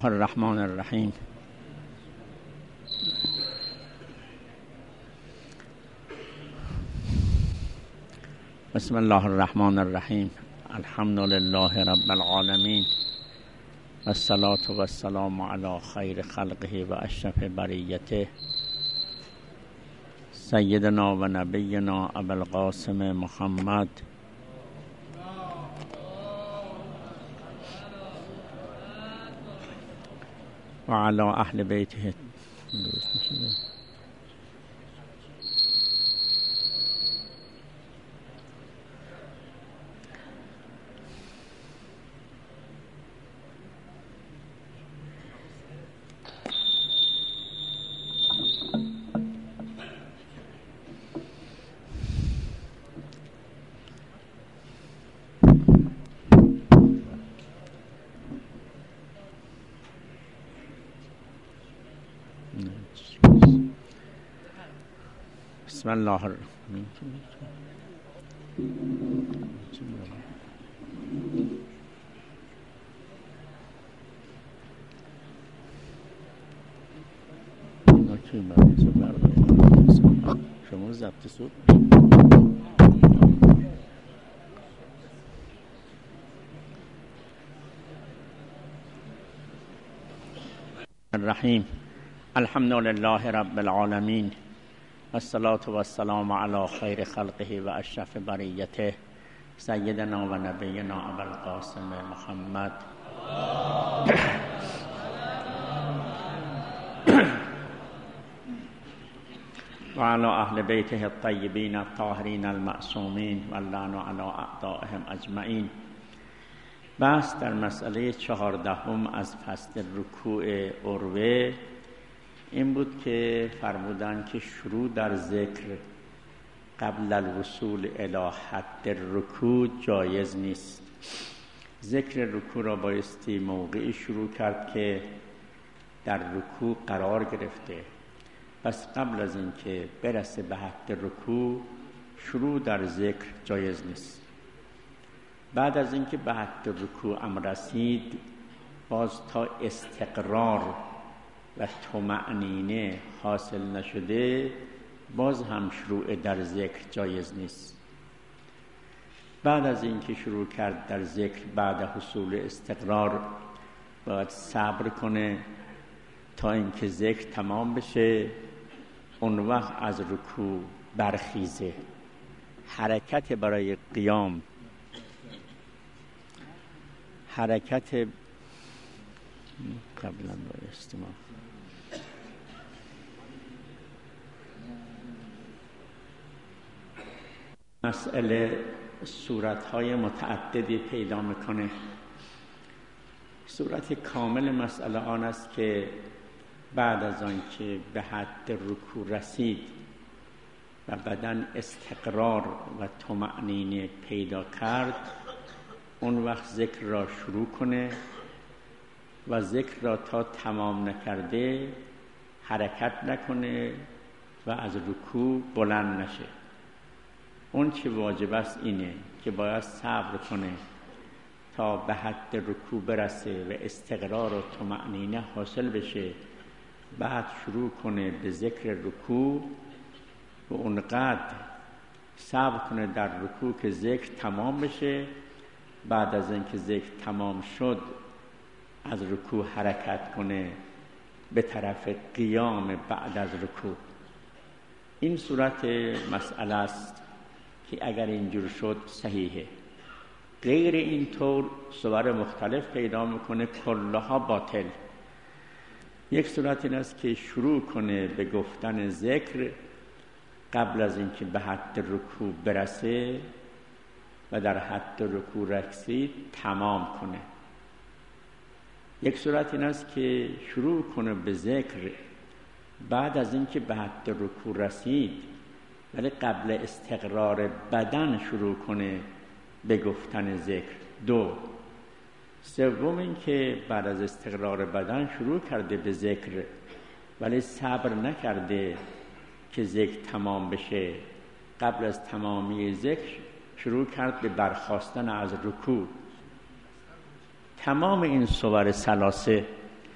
الرحمن الرحیم. بسم الله الرحمن الرحیم. الحمد لله رب العالمین و الصلاة و السلام علی خیر خلقه و اشرف بریته سیدنا و نبینا ابوالقاسم محمد و علی اهل بیته. بسم الله الرحمن شما ضبط صوت الرحیم. الحمد لله رب العالمین و الصلاة و السلام علی خیر خلقه و اشرف بریته سیدنا و نبینا ابوالقاسم محمد و علی اهل بیته الطیبین الطاهرین المعصومین و اللعن علی اعدائهم اجمعین. بحث در مسئله 14 از فصل رکوع عروه این بود که فرمودن که شروع در ذکر قبل الوصول الی حد الرکوع جایز نیست. ذکر رکوع را بایستی موقعی شروع کرد که در رکوع قرار گرفته، پس قبل از اینکه برسه به حد رکوع شروع در ذکر جایز نیست. بعد از اینکه به حد رکوع هم رسید باز تا استقرار و طمأنینه حاصل نشده باز هم شروع در ذکر جایز نیست. بعد از اینکه شروع کرد در ذکر بعد حصول استقرار باید صبر کنه تا اینکه ذکر تمام بشه، اون وقت از رکوع برخیزه. حرکت برای قیام، حرکت قبلا با استماع مسئله صورت‌های متعددی پیدا میکنه. صورت کامل مسئله آن است که بعد از آن که به حد رکوع رسید و بدن استقرار و طمأنینه پیدا کرد اون وقت ذکر را شروع کنه و ذکر را تا تمام نکرده حرکت نکنه و از رکوع بلند نشه. اون چه واجب است اینه که باید صبر کنه تا به حد رکوع برسه و استقرار و طمأنینه حاصل بشه، بعد شروع کنه به ذکر رکوع و اونقدر صبر کنه در رکوع که ذکر تمام بشه. بعد از اینکه ذکر تمام شد از رکوع حرکت کنه به طرف قیام بعد از رکوع. این صورت مسئله است که اگر اینجور شد صحیحه. غیر این طور صور مختلف پیدا میکنه، کلها باطل. یک صورت این است که شروع کنه به گفتن ذکر قبل از اینکه به حد رکوع برسه و در حد رکوع رسید تمام کنه. یک صورت این است که شروع کنه به ذکر بعد از اینکه به حد رکوع رسید ولی قبل استقرار بدن شروع کنه به گفتن ذکر. دو. سوم این که بعد از استقرار بدن شروع کرده به ذکر ولی صبر نکرده که ذکر تمام بشه، قبل از تمامی ذکر شروع کرد به برخاستن از رکوع. تمام این صور ثلاثه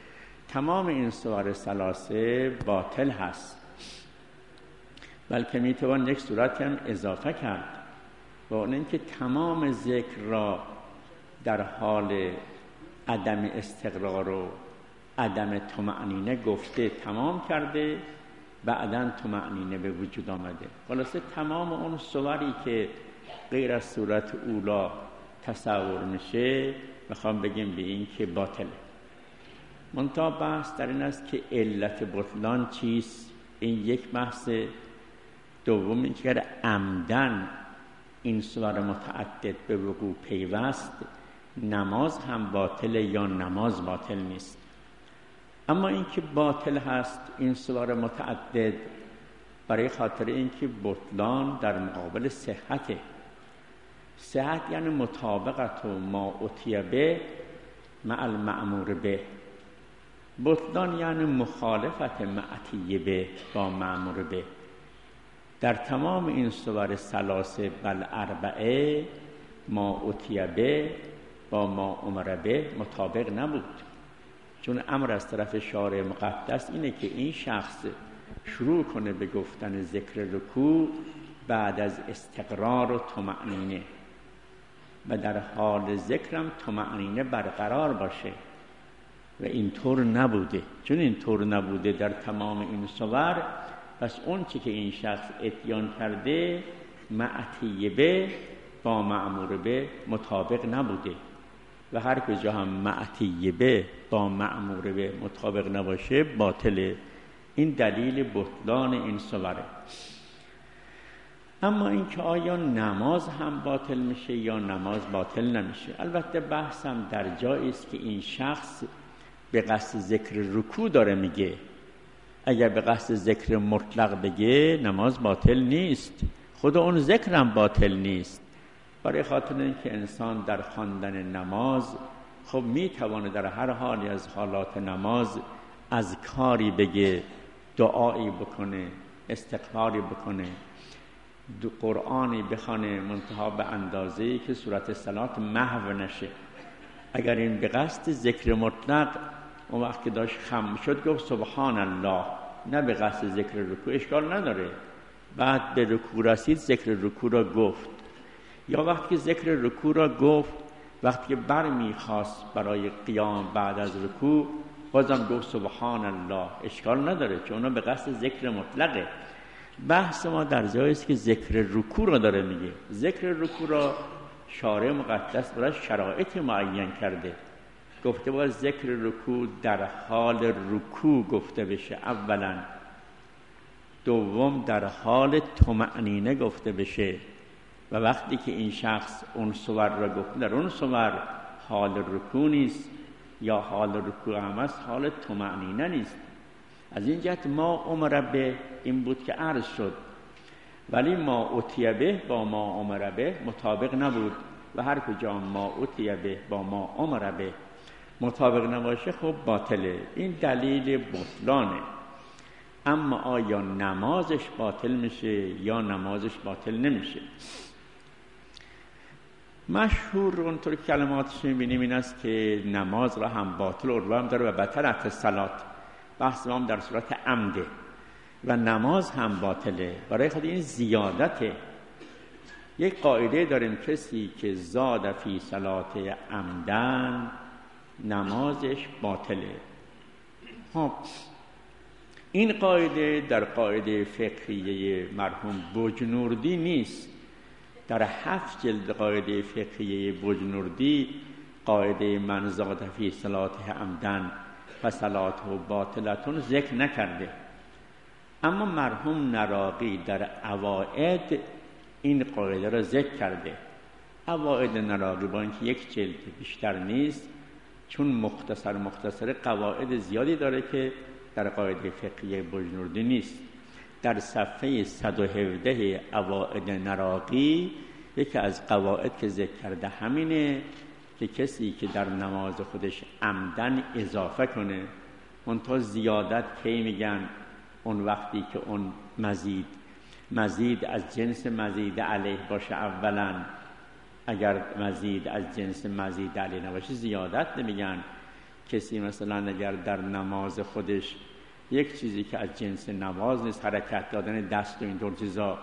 تمام این صور ثلاثه باطل هست، بلکه میتوان یک صورت هم اضافه کرد و اون اینکه تمام ذکر را در حال عدم استقرار و عدم طمأنینه گفته تمام کرده، بعداً طمأنینه به وجود آمده. خلاصه تمام اون صوری که غیر از صورت اولا تصور میشه میخوام بگیم به این که باطله. منتها بحث در این است که علت بطلان چیست. این یک بحث. دومی که اگر عمدن این صور متعدد به وقوع پیوست، نماز هم باطله یا نماز باطل نیست. اما این که باطل هست این صور متعدد برای خاطر اینکه بطلان در مقابل صحته. صحت یعنی مطابقت و ما اتیه به مع المأمور به. بطلان یعنی مخالفت معتیه به با مأمور به. در تمام این صور ثلاثه بل اربعه ما اتیه به با ما امر به مطابق نبود، چون امر از طرف شارع مقدس اینه که این شخص شروع کنه به گفتن ذکر رکوع بعد از استقرار و طمأنینه و در حال ذکرم طمأنینه برقرار باشه و اینطور نبوده. چون اینطور نبوده در تمام این صور، پس اون چی که این شخص اتیان کرده معتیه به با مأمور به مطابق نبوده و هر کجا هم معتیه به با مأمور به مطابق نباشه باطله. این دلیل بطلان این صوره. اما این که آیا نماز هم باطل میشه یا نماز باطل نمیشه، البته بحث هم در جایی است که این شخص به قصد ذکر رکوع داره میگه. اگر به قصد ذکر مطلق بگه نماز باطل نیست، خود اون ذکر هم باطل نیست. برای خاطر اینکه انسان در خواندن نماز خب میتونه در هر حالی از حالات نماز از کاری بگه، دعایی بکنه، استغفاری بکنه، قرآنی بخونه، منتها به اندازه‌ای که صورت صلات محو نشه. اگر این به قصد ذکر مطلق اون وقت که داشت خم شد گفت سبحان الله، نه به قصد ذکر رکوع، اشکال نداره. بعد به رکوع رسید ذکر رکوع را گفت، یا وقتی که ذکر رکوع را گفت وقتی که برمیخواست برای قیام بعد از رکوع بازم گفت سبحان الله، اشکال نداره چون به قصد ذکر مطلقه. بحث ما در جایی است که ذکر رکوع را داره میگه. ذکر رکوع را شارع مقدس برای شرایط معین کرده، گفته باید ذکر رکوع در حال رکوع گفته بشه اولا، دوم در حال طمأنینه گفته بشه و وقتی که این شخص اون صور را گفت در اون صور حال رکوع نیست یا حال رکوع هم است، حال طمأنینه نیست. از این جهت ما امر به این بود که عرض شد، ولی ما اتیه به با ما امر به مطابق نبود و هر کجا ما اتیه به با ما امر به مطابق نباشه خب باطله. این دلیل بطلانه. اما آیا نمازش باطل میشه یا نمازش باطل نمیشه؟ مشهور اونطور کلماتش میبینیم این است که نماز را هم باطل و هم داره و بطلت الصلات. بحث ما هم در صورت عمده و نماز هم باطله. برای خود این زیادته. یک قاعده داریم کسی که زاد فی صلات عمدن نمازش باطله. خب این قاعده در قاعده فقهیه مرحوم بجنوردی نیست. در 7 جلد قاعده فقهیه بجنوردی قاعده من زاد فی صلات عمدن فصلاته باطلتون ذکر نکرده. اما مرحوم نراقی در اوائد این قاعده را ذکر کرده. اوائد نراقی با اینکه 1 جلد بیشتر نیست، چون مختصر قواعد زیادی داره که در قاعده فقهیه بجنوردی نیست. در صفحه 117 اوائد نراقی یکی از قواعد که ذکر کرده همینه که کسی که در نماز خودش عمدن اضافه کنه، منتها زیادت کی میگن؟ اون وقتی که اون مزید از جنس مزید علیه باشه اولا. اگر مزید از جنس مزید علیه نباشه زیادت نمیگن. کسی مثلا اگر در نماز خودش یک چیزی که از جنس نماز نیست، حرکت دادن دست و اینطور چیزا،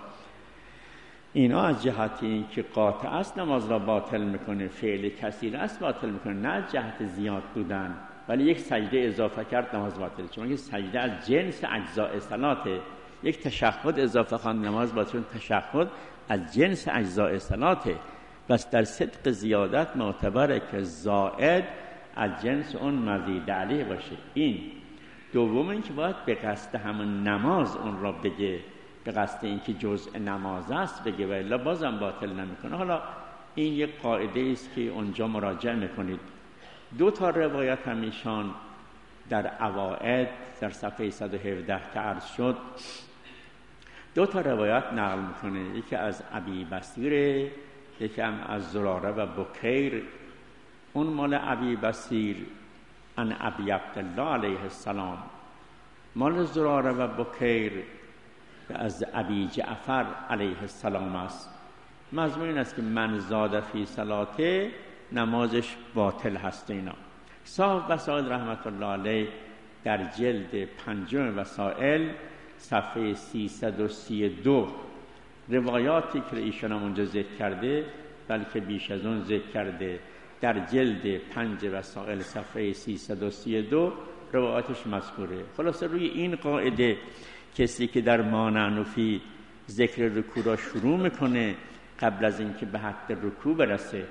اینا از جهت این که قاطع است نماز را باطل میکنه، فعل کثیر است باطل میکنه، نه از جهت زیاد بودن. ولی یک سجده اضافه کرد نماز باطل، چون که سجده از جنس اجزاء صلاته. یک تشهد اضافه خواند نماز باطل، چون تشهد از جنس اجزاء صلاته. بس در صدق زیادت معتبره که زائد از جنس اون مزید علیه باشه. این دوم این که باید به قصد همون نماز اون را بگه، به قصد این که جزء نماز است بگه، و الا بازم باطل نمیکنه. حالا این یک قاعده است که اونجا مراجعه میکنید. 2 تا روایت هم ایشان در اوائد در صفحه 117 که عرض شد 2 تا روایت نقل میکنه، یکی از ابی بصیر، یکی هم از زراره و بکیر. اون مال ابی بصیر ان ابی عبدالله علیه السلام، مال زراره و بکیر از ابی جعفر علیه السلام است. مضمون این است که من زاد فی صلاته نمازش باطل هست. اینا صاحب وسائل رحمت الله علیه در جلد 5 وسائل صفحه 332 روایاتی که ایشان هم اونجا ذکر کرده، بلکه بیش از اون ذکر کرده، در جلد 5 وسائل صفحه 332 روایاتش مذکوره. خلاصه روی این قاعده کسی که در ما نعنفی ذکر رکوع را شروع میکنه قبل از اینکه به حد رکوع برسه،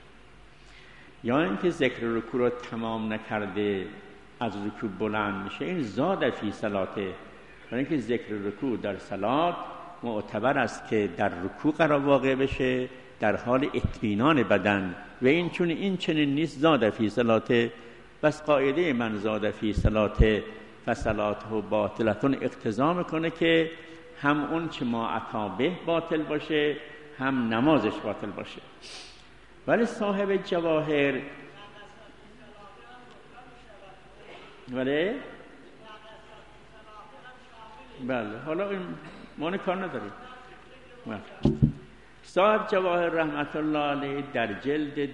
یا اینکه ذکر رکوع را تمام نکرده از رکوع بلند میشه، این زاد فی صلاته. برای اینکه ذکر رکوع در صلات معتبر است که در رکوع قرار واقع بشه در حال اطمینان بدن، و این چون این چنین نیست زاد فی صلاته. بس قاعده من زاد فی صلاته فصلاته باطلتون اقتضا میکنه که هم اون چه ما عطا باطل باشه، هم نمازش باطل باشه. ولی صاحب جواهر بله حالا این ما کار نداریم. صاحب جواهر رحمت الله علیه در جلد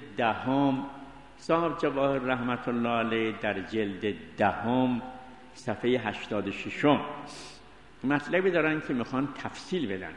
10 صفحه 86 مطلبی دارن که میخوان تفصیل بدن.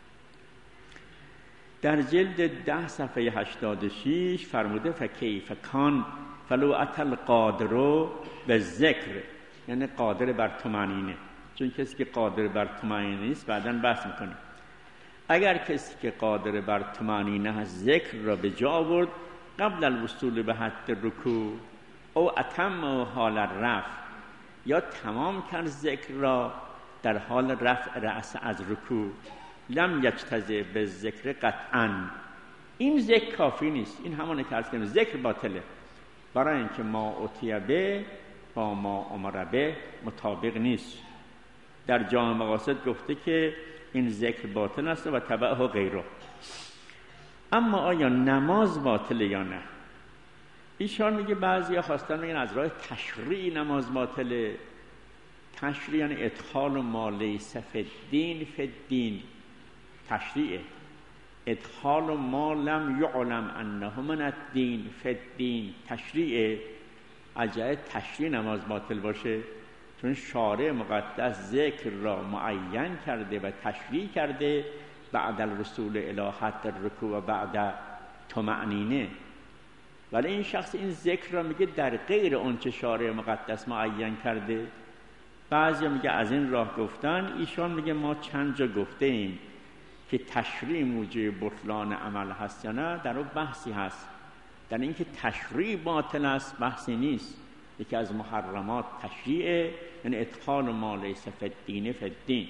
در جلد 10 صفحه 86 فرموده فکیف کان فلو اتل قادر به ذکر، یعنی قادر بر طمأنینه، چون کسی که قادر بر طمأنینه نیست بعداً بحث میکنه. اگر کسی که قادر بر طمأنینه هست ذکر را به جا آورد قبل الوصول به حد رکوع او اتم حال رفع، یا تمام کرد ذکر را در حال رفع رأس از رکوع، لم یجتزئ به ذکر قطعاً، این ذکر کافی نیست. این همونه که عرض کردم ذکر باطله، برای اینکه ما اتی به با ما امر به مطابق نیست. در جامع مقاصد گفته که این ذکر باطل است و تبعه غیره. اما آیا نماز باطله یا نه؟ ایشان میگه بعضیا خواستن میگن از راه تشریع نماز باطله. تشریع یعنی ادخال ما لیس فی الدین فی الدین، تشریع ادخال ما لم یعلم انه من الدین فی الدین، تشریع. اجازه تشریع نماز باطل باشه چون شارع مقدس ذکر را معین کرده و تشریع کرده بعد الرسول الی حد الرکوع و بعد طمأنینه. ولی این شخص این ذکر را میگه در غیر اون چه شارع مقدس معین کرده. بعضی میگه از این راه گفتن، ایشان میگه ما چند جا گفته ایم که تشریع موجب بطلان عمل هست یا نه، در اون بحثی هست. در اینکه تشریع باطل است بحثی نیست. یکی از محرمات تشریع یعنی ادخال ما لیس فی الدین فی الدین.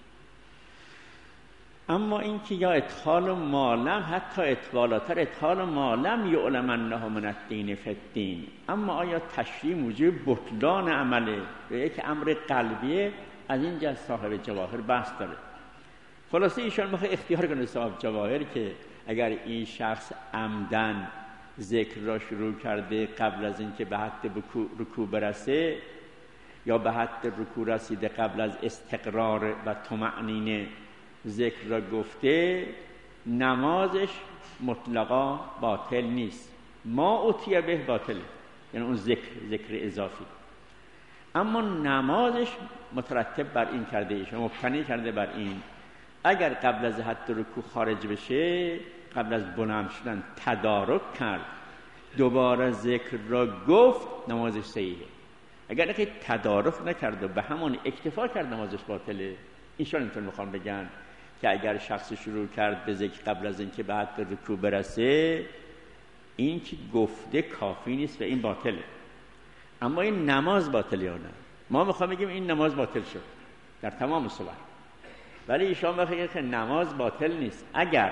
اما اینکه یا ادخال ما لم، حتی اتوالاتر ادخال ما لم یعلم انه من الدین فی الدین. اما آیا تشریع موجب بطلان عمله و یک امر قلبیه، از اینجا صاحب جواهر بحث داره. خلاصه ایشان میخواد اختیار کنه صاحب جواهر که اگر این شخص عمدن ذکر را شروع کرده قبل از اینکه به حد رکوع برسه، یا به حد رکوع رسیده قبل از استقرار و طمأنینه ذکر را گفته، نمازش مطلقا باطل نیست. ما اتی به باطل، یعنی اون ذکر اضافی. اما نمازش مترتب بر این کرده ایشون، مبتنی کرده بر این اگر قبل از حد رکوع خارج بشه، قبل از بلند شدن تدارک کرد، دوباره ذکر را گفت، نمازش صحیحه. اگر که تدارک نکرد و به همون اکتفا کرد، نمازش باطله. ایشون اینطور میخوان بگن که اگر شخص شروع کرد به ذکر قبل از اینکه به حد رکوع برسه، این که گفته کافی نیست و این باطله. اما این نماز باطله یا نه؟ ما میخوام بگیم این نماز باطل شد در تمام صور، ولی ایشان بخیر که نماز باطل نیست. اگر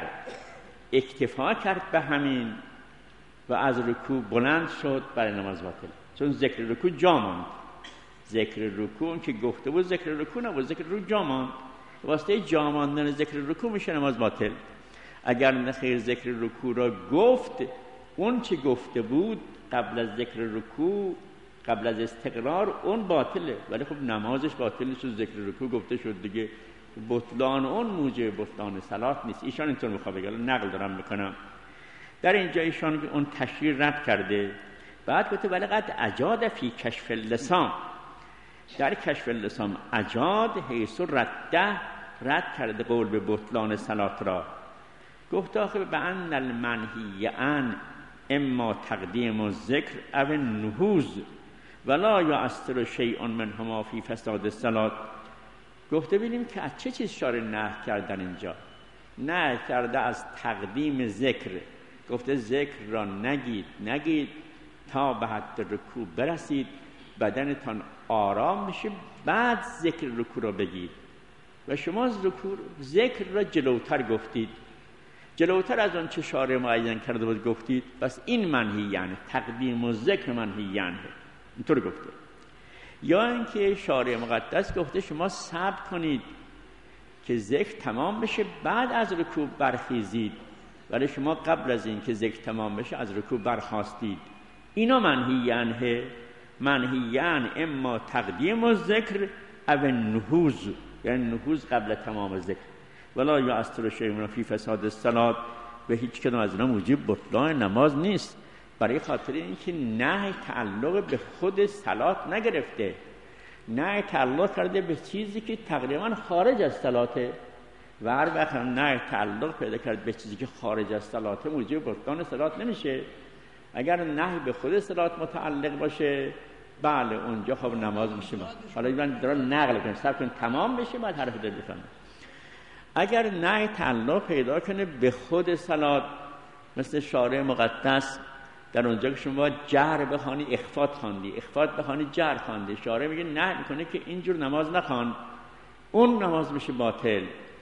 اکتفا کرد به همین و از رکوع بلند شد، برای نماز باطل، چون ذکر رکوع جا ماند. ذکر رکوع که گفته بود ذکر رکوع نبود، ذکر رکوع جا ماند. واسطه جا ماندن ذکر رکوع میشه نماز باطل. اگر نخیر ذکر رکوع را گفت، اون چی گفته بود قبل از ذکر رکوع، قبل از استقرار، اون باطله، ولی خب نمازش باطل نیست. ذکر رکوع گفته شد دیگه، بطلان اون موجب بطلان صلات نیست. ایشان اینطور میخواد بگه، نقل دارم میکنم. در اینجا ایشان اون تشریح رد کرده. بعد گفته ولی قد اجاد فی کشف اللسان، در کشف اللسان اجاد حیث رد کرده قول به بطلان صلات را. گفته آخه به ان المنهی عن اما تقدیم الذکر او النهوض ولا یؤثر شیء منهما فی فساد الصلات. گفته ببینیم که از چه چیز شارع نهی کردن اینجا؟ نهی کرده از تقدیم ذکر. گفته ذکر را نگید تا به حد رکوع برسید، بدنتان آرام میشه، بعد ذکر رکوع را بگید. و شما از ذکر را جلوتر گفتید، جلوتر از آن چه شارع معین کرده بود گفتید. بس این منهی یعنی تقدیم و ذکر منهی یعنی اینطور گفته. یا اینکه شارع مقدس گفته شما صبر کنید که ذکر تمام بشه، بعد از رکوع برخیزید، ولی شما قبل از این که ذکر تمام بشه از رکوع برخاستید. اینا منهیان اما تقدیم و ذکر او النهوض، یعنی نهوض قبل تمام ذکر. ولا یؤثر شیء فی فساد الصلات، و هیچ کدام از اینا موجب بطلان نماز نیست، برای خاطر اینکه نهی تعلق به خود صلات نگرفته، نهی تعلق کرده به چیزی که تقریبا خارج از صلاته. و هر وقت نهی تعلق پیدا کرد به چیزی که خارج از صلاته، موجب بطلان صلات نمیشه. اگر نهی به خود صلات متعلق باشه، بله اونجا خب نماز میشه. حالا من دارم نقل کنم، صبر کن تمام بشه بعد حرف دل بفهمم. اگر نهی تعلق پیدا کنه به خود صلات، مثل شارع مقدس در اونجا که شما جهر بخوانی اخفات خواندی، اخفات بخوانی جهر خواندی، شارع میگه نه میکنه که اینجور نماز نخوان، اون نماز میشه باطل.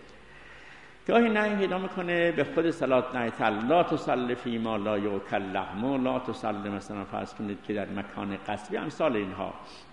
گاهی نهی پیدا میکنه به خود صلات، نهی تعلق لا تصلی فی ما لا یؤکل لحمه، لا تصلی مثلا فرض کنید که در مکان قصبی، امثال اینها.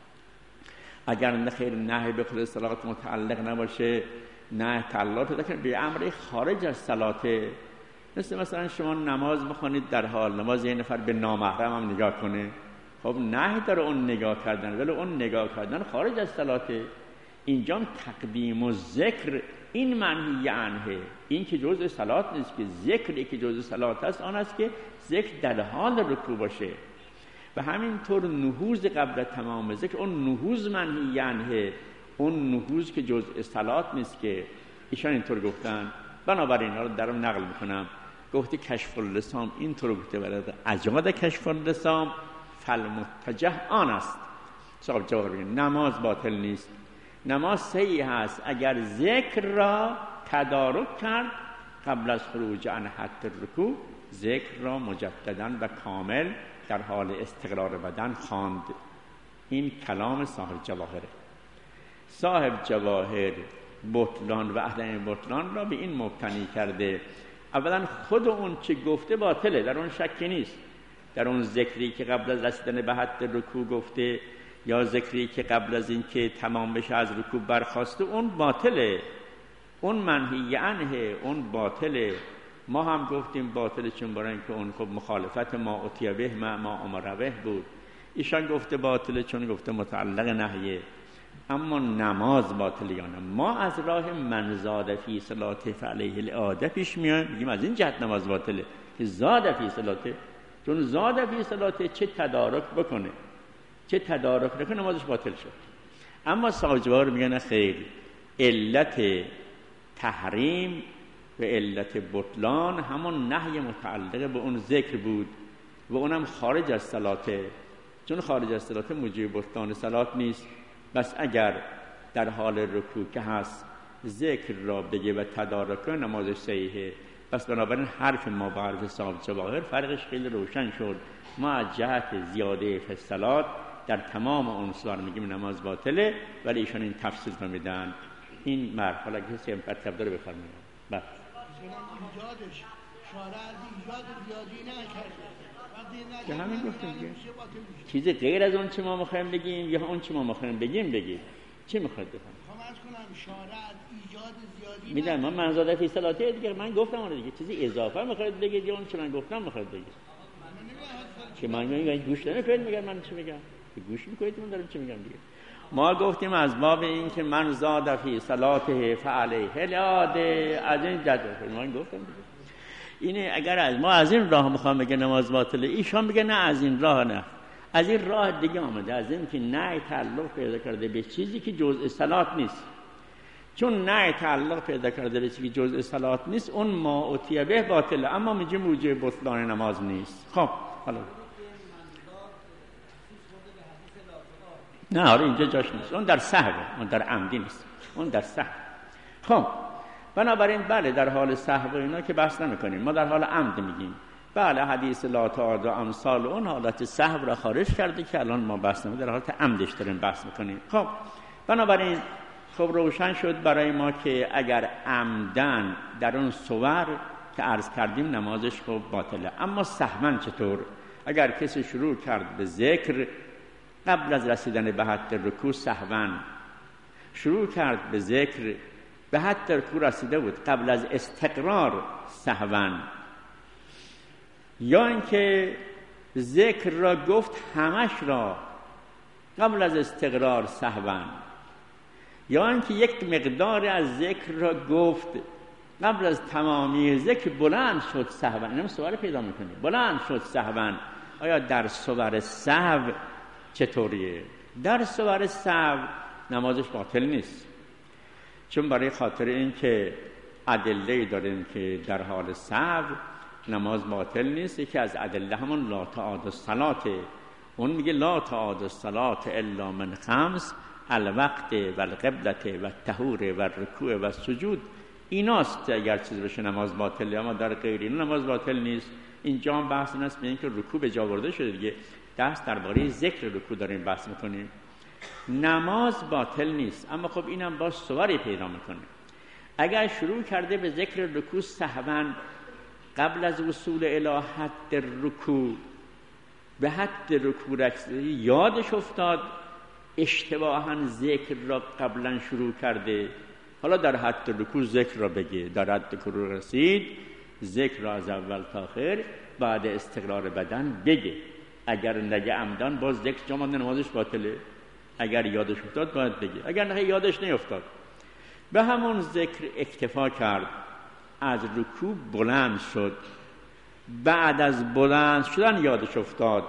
اگر نخیر نهی به خود صلات متعلق نباشه، نه تعلق پیدا کنه به امر خارج از صلاته، مثلا شما نماز بخونید در حال نماز یه نفر به نامحرم هم نگاه کنه، خب نه داره اون نگاه کردن، ولی اون نگاه کردن خارج از صلاته. اینجا تقدیم و ذکر این منهی عنه، این که جزء صلات نیست، که ذکری که جزء صلات است آن است که ذکر در حال رکوع باشه. و همینطور نهوض قبل تمام ذکر، اون نهوض منهی عنه، اون نهوض که جزء صلات نیست که ایشان اینطور گفتن. بنابراین اینا رو درم نقل میکنم. گفته کشف اللسان اینطور گفته، برای اجاد کشف اللسان فالمتجه آن است. صاحب جواب بگید نماز باطل نیست، نماز صحیح هست اگر ذکر را تدارک کرد قبل از خروج عن حد رکوع، ذکر را مجددا و کامل در حال استقرار بدن خواند. این کلام صاحب جواهره. صاحب جواهر بطلان و عدم بطلان را به این مبتنی کرده. اولا خود اون چه گفته باطله، در اون شکی نیست. در اون ذکری که قبل از رسیدن به حد رکوع گفته یا ذکری که قبل از این که تمام بشه از رکوع برخاسته، اون باطله، اون منهی عنه، اون باطله. ما هم گفتیم باطله چون برای اینکه اون خب مخالفت ما اتیه به ما امر به بود. ایشان گفته باطله چون گفته متعلق نهیه. اما نماز باطله یا نه؟ ما از راه من زاد فی صلاته فعلیه الاعاده پیش میایم، میگیم از این جهت نماز باطله که زاد فی صلاته، چون زاد فی صلاته چه تدارک بکنه چه تدارک نکنه نمازش باطل شد. اما ساجوار میگن خیر، علت تحریم و علت بطلان همون نهی متعلق به اون ذکر بود و اونم خارج از صلاته، چون خارج از صلاته موجب بطلان صلات نیست. بس اگر در حال رکوع که هست ذکر را بگه و تدارک نمازش صحیحه. پس بنابراین حرف ما با حرف صاحب جواهر فرقش خیلی روشن شد. ما از جهت زیاده فی الصلات در تمام عنصر میگیم نماز باطله، ولی ایشان این تفصیل رو میدن. این مرحله که کسی مطلب داره بفرمایید. بله ایجادش شارع ایجاد زیادی نکرده که همین گفتم دیگه. چیزی غیر از اون چه ما میخوایم بگیم یا اون چه ما میخوایم بگیم چی میخواد بفهم؟ خواهد کنم شارع ایجاد زیادی میدن ما منزاده فی صلاته دیگه من گفتم اون دیگه، چیزی اضافه میخواید بگید یا اون چه من گفتم میخواید بگید؟ که من میگم گوش نمیکنید، میگم من چی میگم؟ گوش میکنید من دارم چی میگم دیگه. ما گفتیم از باب این که من زاد فی صلاته فعلیه الاده، از این جد ما گفتم دیگه. اینه اگر از ما از این راه میخوام بگه نماز باطله، ایشان میگه نه از این راه نه، از این راه دیگه آمده، از این که نه تعلق پیدا کرده به چیزی که جزء صلات نیست. چون نه تعلق پیدا کرده به چیزی که جزء صلات نیست، اون ما اتیه به باطله، اما میگه موجب بطلان نماز نیست. خب حالا نه آره اینجا جاش نیست، اون در سهوه، اون در عمدی نیست، اون در سهو. خب بنابراین بله در حال سهو اینا که بحث نمی‌کنیم، ما در حال عمد میگیم. بله حدیث لا تعاد امثال اون حالت سهو را خارج کرده که الان ما بحث نمی‌کنیم، در حالت عمدش داریم بحث می‌کنیم. خب بنابراین خب روشن شد برای ما که اگر عمدن در اون صور که عرض کردیم نمازش خب باطله. اما سهوا چطور؟ اگر کسی شروع کرد به ذکر قبل از رسیدن به حد رکوع سهوا شروع کرد به ذکر، به حد رکوع رسیده بود قبل از استقرار سهوا، یا اینکه ذکر را گفت همش را قبل از استقرار سهوا، یا اینکه یک مقدار از ذکر را گفت قبل از تمامی ذکر بلند شد سهوا. اینم سوال پیدا میکنه، بلند شد سهوا. آیا در صور سهو چطوریه؟ در صور سهو نمازش باطل نیست، چون برای خاطر این که ادله داریم که در حال سهو نماز باطل نیست. یکی از ادله همون لا تعاد الصلاة، اون میگه لا تعاد الصلاة الا من خمس الوقت و القبلة و الطهور و الرکوع و السجود. ایناست اگر چیز بشه نماز باطله، اما در غیر این نماز باطل نیست. اینجا هم بحث این است به این که رکوع به جا آورده شده دیگه، دست درباره ذکر رکوع داریم بحث میکنیم. نماز باطل نیست، اما خب اینم باز صوری پیدا میکنه. اگر شروع کرده به ذکر رکوع سهوا قبل از وصول الی حد رکوع، به حد رکوع یادش افتاد اشتباها ذکر را قبلا شروع کرده، حالا در حد رکوع ذکر را بگه، در حد رکوع رسید ذکر را از اول تا آخر بعد استقرار بدن بگه. اگر نگه عمدن باز ذکر جا مانده نمازش باطله. اگر یادش افتاد باید بگه، اگر نه یادش نیفتاد به همون ذکر اکتفا کرد، از رکوع بلند شد، بعد از بلند شدن یادش افتاد،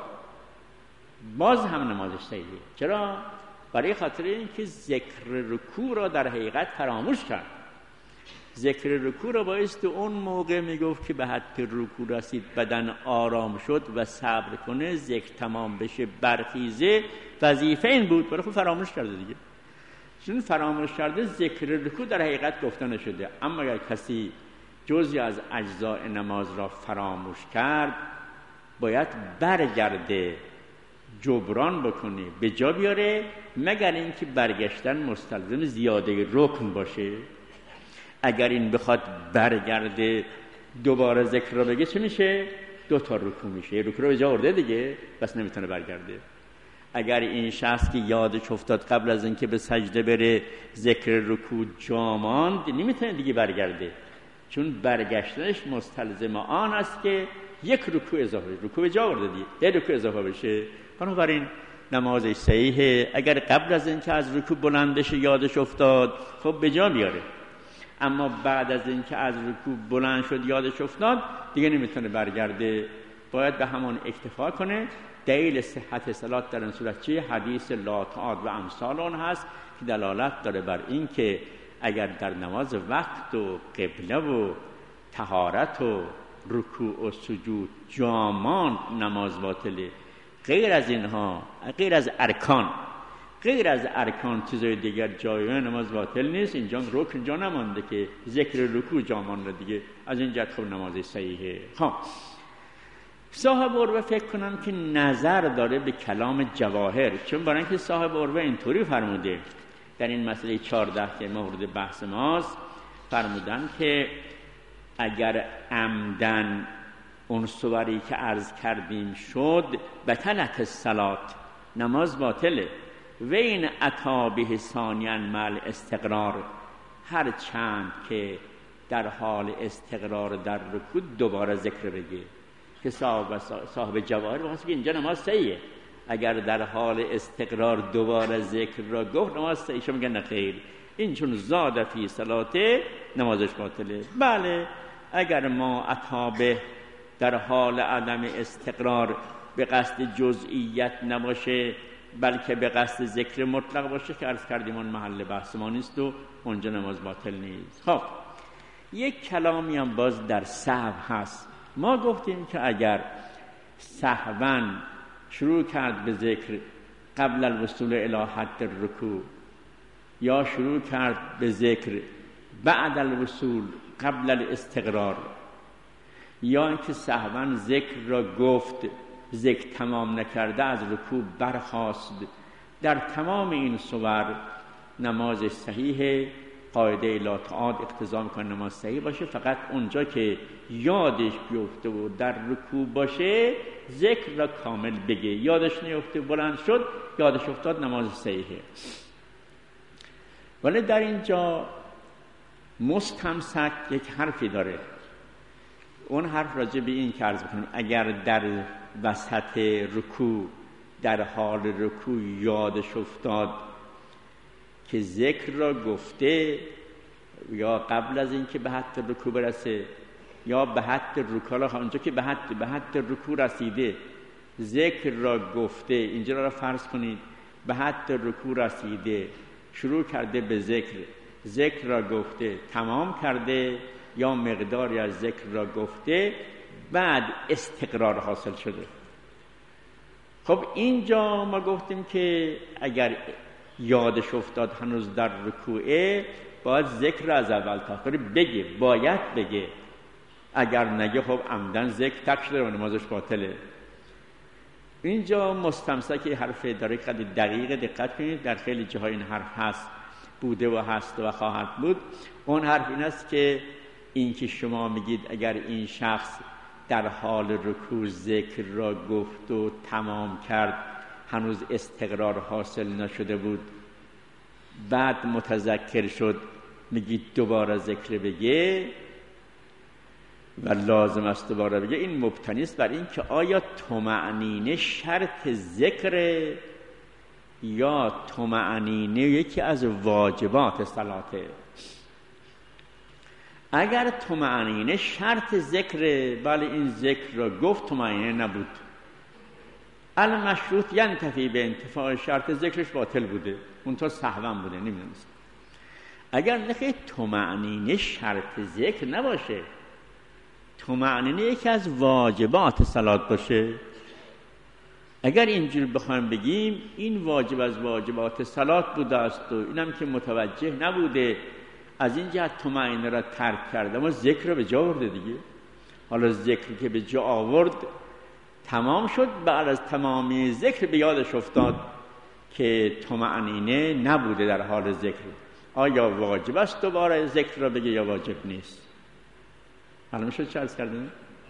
باز هم نمازش صحیحه. چرا؟ برای خاطر اینکه ذکر رکوع را در حقیقت فراموش کرد. ذکر رکوع را بایست اون موقع میگفت که به حد رکوع رسید بدن آرام شد و صبر کنه ذکر تمام بشه برخیزه، وظیفه این بود، برای خود فراموش کرده دیگه. چون فراموش کرده ذکر رکوع در حقیقت گفته نشده. اما اگر کسی جزئی از اجزاء نماز را فراموش کرد باید برگرده جبران بکنه به جا بیاره، مگر اینکه برگشتن مستلزم زیاده رکن باشه. اگر این بخواد برگرده دوباره ذکر را بگه چه میشه؟ 2 تا رکوع میشه، رکوع رو به جا آورده دیگه، بس نمیتونه برگرده. اگر این شخص که یادش افتاد قبل از اینکه به سجده بره ذکر رکوع جا ماند، نمیتونه دیگه برگرده، چون برگشتنش مستلزم آن است که یک رکوع اضافه بشه، رکوع به جا آورده دیگه، یک رکوع اضافه بشه. بنابراین نمازش صحیحه. اگر قبل از اینکه از رکوع بلند بشه یادش افتاد خب به جا بیاره، اما بعد از اینکه از رکوع بلند شد یادش افتاد دیگه نمیتونه برگرده. باید به همون اکتفا کنه. دلیل صحت صلات در این صورت چیه؟ حدیث لا تعاد و امثال اون هست که دلالت داره بر این که اگر در نماز وقت و قبله و طهارت و رکوع و سجود جامان نماز باطله. غیر از اینها، غیر از ارکان چیزای دیگر جایگاه نماز باطل نیست. اینجا رکن جا نمانده که ذکر رکوع جا مانده دیگه، از این جهت خب نماز صحیحه. صاحب عروه فکر کنم که نظر داره به کلام جواهر، چون برای اینکه صاحب عروه اینطوری فرموده در این مسئله 14 که مورد بحث ماست، فرمودن که اگر عمدن اون صوری که عرض کردیم شد بطلت الصلات، نماز باطله. و این عطا به ثانیاً مع استقرار، هر چند که در حال استقرار در رکوع دوباره ذکر بگه. که صاحب جواهر واسه که اینجا نماز صحیحه، اگر در حال استقرار دوباره ذکر را گفت نماز صحیحه. شما میگن خیر، این چون زاد فی صلاته نمازش باطله. بله، اگر ما عطابه در حال عدم استقرار به قصد جزئیت نباشه بلکه به قصد ذکر مطلق باشه که عرض کردیم اون محل بحث ما نیست و اونجا نماز باطل نیست. خب یک کلامی هم باز در سهو هست. ما گفتیم که اگر سهواً شروع کرد به ذکر قبل الوصول الی حد الرکوع، یا شروع کرد به ذکر بعد الوصول قبل الاستقرار، یا اینکه سهواً ذکر را گفت ذکر تمام نکرده از رکوع برخاست، در تمام این صور نماز صحیح قاعده لا تعاد اقتضا میکنه نماز صحیح باشه. فقط اونجا که یادش بیفته و در رکوع باشه ذکر را کامل بگه، یادش نیفته بلند شد یادش افتاد نماز صحیحه. ولی در اینجا مستمسک یک حرفی داره. اون حرف راجع به این که عرض بکنیم اگر در وسط رکوع در حال رکوع یادش افتاد که ذکر را گفته، یا قبل از این که به حد رکوع برسه یا به حد رکوع، اونجا که به حد رکوع رسیده ذکر را گفته، اینجا را فرض کنید به حد رکوع رسیده شروع کرده به ذکر را گفته تمام کرده، یا مقداری از ذکر را گفته بعد استقرار حاصل شده. خب اینجا ما گفتیم که اگر یادش افتاد هنوز در رکوعه باید ذکر از اول تا آخر بگه، باید بگه. اگر نگه خب عمدن ذکر ترک شده و نمازش باطله. اینجا مستمسک حرف داره که دقیق دقت کنید، در خیلی جاهای این حرف هست، بوده و هست و خواهد بود. اون حرف این است که این که شما میگید اگر این شخص در حال رکوع ذکر را گفت و تمام کرد هنوز استقرار حاصل نشده بود بعد متذکر شد، میگید دوباره ذکر بگه و لازم است دوباره بگه. این مبتنی است بر این که آیا طمأنینه شرط ذکر یا طمأنینه یکی از واجبات صلاته. اگر طمأنینه شرط ذکر، بله این ذکر را گفت طمأنینه نبود، المشروط ینتفی به انتفاع شرط ذکرش باطل بوده، اونطور سهوا بوده، نمیدونست. اگر نخی طمأنینه شرط ذکر نباشه، طمأنینه یکی از واجبات صلات باشه، اگر اینجور بخوایم بگیم این واجب از واجبات صلات بوده است و اینم که متوجه نبوده از این جهت طمأنینه را ترک کرده، اما ذکر را به جا آورده دیگه. حالا ذکر که به جا آورد تمام شد، بعد از تمامی ذکر به یادش افتاد که طمأنینه نبوده در حال ذکر. آیا واجب است دوباره ذکر را بگه یا واجب نیست؟ حالا میشه چه عرض کردن؟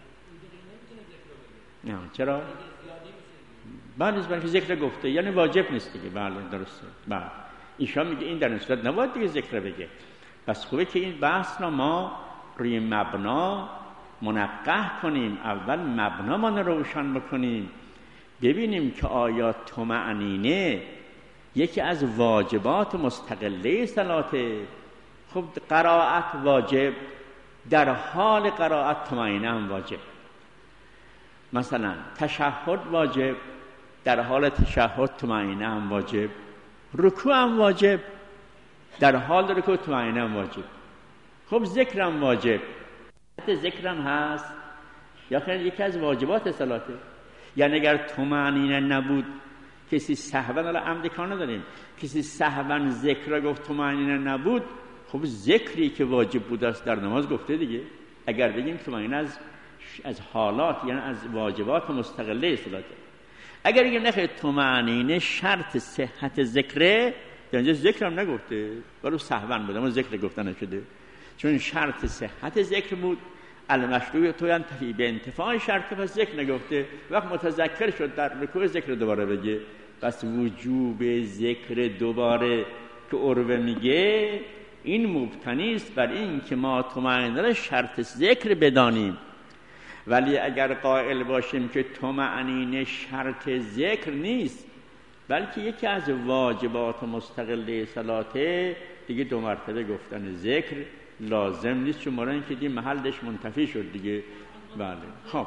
نه چرا؟ بعد از اینکه ذکر گفته یعنی واجب نیست دیگه. بله درسته. بله ایشان میگه این در این صورت نباید دیگه ذکر بگه. پس خوبه که این بحث را ما روی مبنا منقح کنیم، اول مبنا ما روشن بکنیم، ببینیم که آیا طمأنینه یکی از واجبات مستقله صلاته. خب قرائت واجب، در حال قرائت طمأنینه هم واجب. مثلا تشهد واجب، در حال تشهد طمأنینه هم واجب، رکوع هم واجب، در حال رکوع طمأنینه هم واجب. خب ذکر هم واجب، ذکر هم هست یا یکی از واجبات صلاته. یعنی اگر طمأنینه نبود کسی سهوا، حالا عمد کار نداریم، کسی سهوا ذکر را گفت طمأنینه نبود، خب ذکری که واجب بود است در نماز گفته دیگه. اگر بگیم طمأنینه از حالات یعنی از واجبات مستقله صلاته. اگر بگیم نخیر طمأنینه شرط صحت ذکره، در اینجا ذکر هم نگفته ولی سهوا بود اما ذکر گفته نشده، چون شرط صحت ذکر بود. المشروع تو ینتفی به انتفاع شرط، پس ذکر نگفته. وقت متذکر شد در رکوع ذکر دوباره بگه. پس وجوب ذکر دوباره که عروه میگه این مبتنی است بر این که ما طمأنینه را شرط ذکر بدانیم. ولی اگر قائل باشیم که طمأنینه شرط ذکر نیست بلکه یکی از واجبات مستقله صلاته، دیگه 2 مرتبه گفتن ذکر لازم نیست، چون ما که دی محلش منتفی شد دیگه. بله خب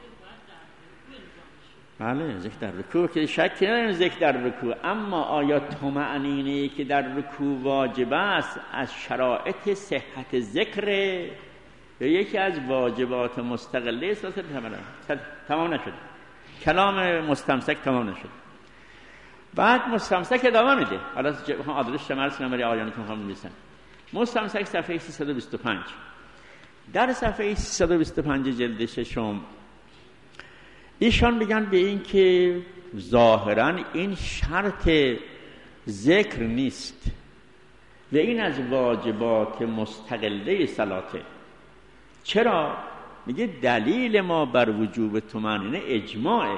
بله ذکر در رکوع که شکی نداریم ذکر در رکوع، اما آیا طمأنینه‌ای که در رکوع واجب است از شرایط صحت ذکر یا یکی از واجبات مستقله صلات؟ تمام نشد، کلام مستمسک تمام نشد. بعد مستمسک ادامه میده. حالا آدرس شمارس نمبر آیانی که میخوام بنویسم. مستمسک صفحه 325. در صفحه 325 جلد 6 ایشان میگن به این که ظاهراً این شرط ذکر نیست و این از واجبات مستقله صلاته. چرا؟ میگه دلیل ما بر وجوب طمأنینه اجماعه.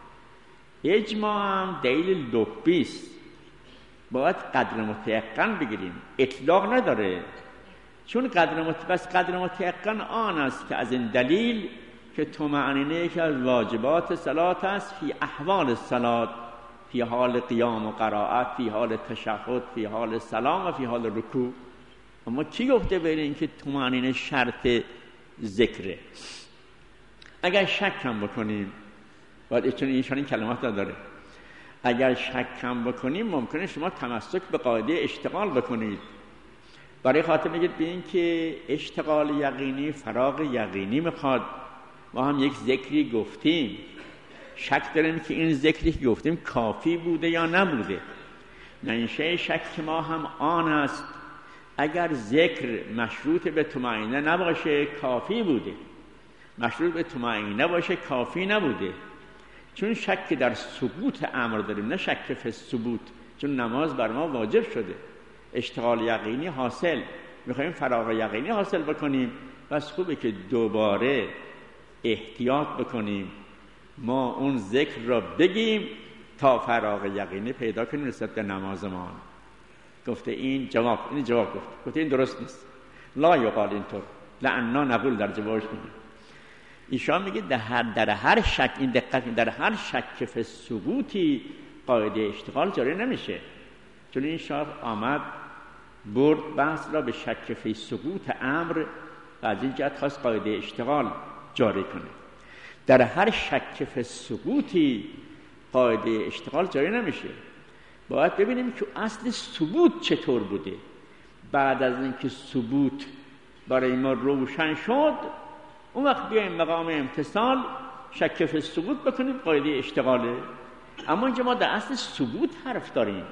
اجماع هم دلیل لبی است، باید قدر متیقن بگیریم، اطلاق نداره. چون قدر متیقن آن است که از این دلیل که طمأنینه که از واجبات صلات است فی احوال الصلات، فی حال قیام و قرائت، فی حال تشهد، فی حال سلام و فی حال رکوع. اما کی گفته برین که طمأنینه شرط ذکره؟ اگر شک هم بکنیم، چون ایشان این کلمات داره، اگر شک هم بکنیم ممکنه شما تمسک به قاعده اشتغال بکنید. برای خاطر میگید به این که اشتغال یقینی فراغ یقینی میخواد. ما هم یک ذکری گفتیم، شک داریم که این ذکری که گفتیم کافی بوده یا نبوده. منشأ شک ما هم آن است اگر ذکر مشروط به طمأنینه نباشه کافی بوده، مشروط به طمأنینه باشه کافی نبوده. چون شک در ثبوت امر داریم نه شک فی ثبوت، چون نماز بر ما واجب شده، اشتغال یقینی حاصل، میخوایم فراغ یقینی حاصل بکنیم. بس خوبه که دوباره احتیاط بکنیم، ما اون ذکر را بگیم تا فراغ یقینی پیدا کنیم نسبت به نماز ما. گفته این جواب گفته این درست نیست، لا یقال اینطور، لعنا نقول در جوابش میگه. ایشان میگه در هر شک، این دقت، در هر شک فی ثبوتی قاعده اشتغال جاری نمیشه. چون این شاخ آمد برد بحث را به شک فی ثبوت امر و از این جهت خواست قاعده اشتغال جاری کنه. در هر شک فی ثبوتی قاعده اشتغال جاری نمیشه. باید ببینیم که اصل ثبوت چطور بوده. بعد از اینکه ثبوت برای ما روشن شد، اون وقت بیایم مقام امتصال شک فی ثبوت بکنیم، قاعده اشتغاله. اما اینجا ما در اصل ثبوت حرف داریم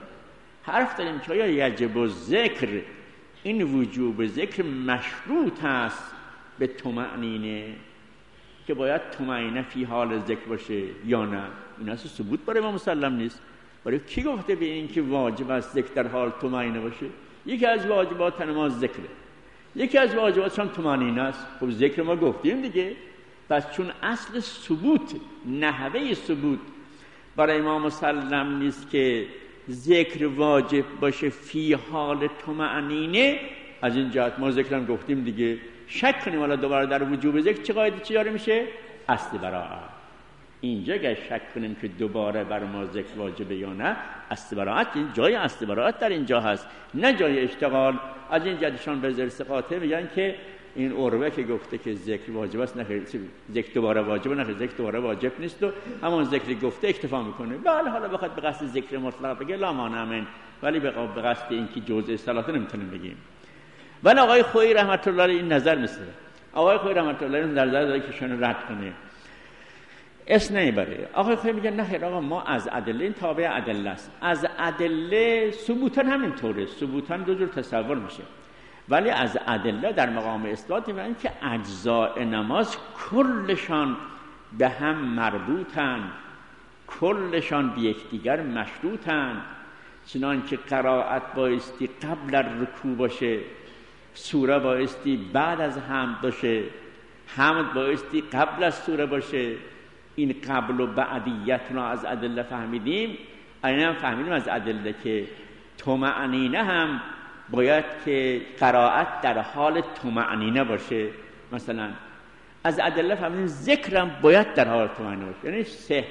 که آیا یجب الذکر، این وجوب ذکر مشروط است به طمأنینه، که باید طمأنینه فی حال ذکر باشه یا نه. این اصل ثبوت برای ما مسلم نیست. برای کی گفته به این که واجب است ذکر در حال طمأنینه باشه؟ یکی از واجبات نماز ذکره، یکی از واجباتش هم طمأنینه است. خب ذکر ما گفتیم دیگه. پس چون اصل ثبوت، نحوه ثبوت برای ما مسلم نیست که ذکر واجب باشه فی حال طمأنینه، از این جهت ما ذکرم گفتیم دیگه. شک کنیم حالا دوباره در وجوب ذکر چه قاعده چی جاری میشه؟ اصل براءت. اینجا اگر شک کنیم که دوباره بر ما ذکر واجبه یا نه، اصل براءت، این جای اصل براءت در اینجا هست، نه جای اشتغال. از این جهتشان به زیر ثقاته میگن که این عروه که گفته که ذکر واجب است، نه ذکر دوباره واجب، نه ذکر دوباره واجب نیست و همون ذکری گفته اکتفا میکنه. بله حالا بخواد به قصد ذکر مطلق بگه لا مانع من، ولی به قصد اینکه جزء صلات نمیتونیم بگیم. ولی آقای خویی رحمت الله علیه این نظر میسره. آقای خویی رحمت الله علیه نظر داره که شون رد کنه، اس نمیبره. آقای خویی میگه نه خیر آقا، ما از ادله، این تابع ادله است، از ادله ثبوتن همینطوره، ثبوتن دو جور تصور میشه، ولی از ادله در مقام اثبات میگن که اجزاء نماز کلشان به هم مربوطن، کلشان به یکدیگر مشروطن، چنانکه قرائت بایستی قبل رکوع باشه، سوره بایستی بعد از حمد باشه، حمد بایستی قبل از سوره باشه. این قبل و بعدیت را از ادله فهمیدیم. این هم فهمیدیم از ادله که طمأنینه هم باید که قرائت در حال طمأنینه باشه. مثلا از ادله فهمیدیم ذکرم باید در حال طمأنینه باشه، یعنی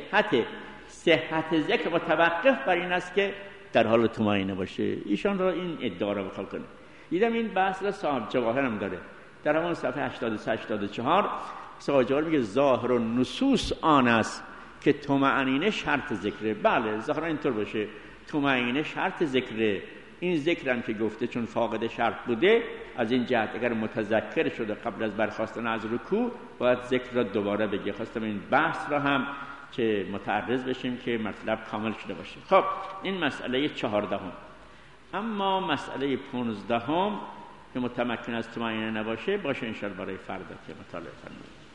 صحت ذکر متوقف بر این است که در حال طمأنینه باشه. ایشان را این ادعا را بخواد کنه. دیدم این بحث را صاحب جواهر هم داره، در همون صفحه 83-84 صاحب جواهر میگه ظاهر و نصوص آن است که طمأنینه شرط ذکره. بله ظاهرا اینطور باشه، طمأنینه شرط ذکره. این ذکرم که گفته چون فاقد شرط بوده، از این جهت اگر متذکر شده قبل از برخاستن از رکوع باید ذکر را دوباره بگه. خواستم این بحث را هم که متعرض بشیم که مطلب کامل شده باشه. خب این مسئله 14. اما مسئله 15 که متمکن از طمأنینه نباشه، باشه انشاءالله برای فردا که مطالعه کنیم.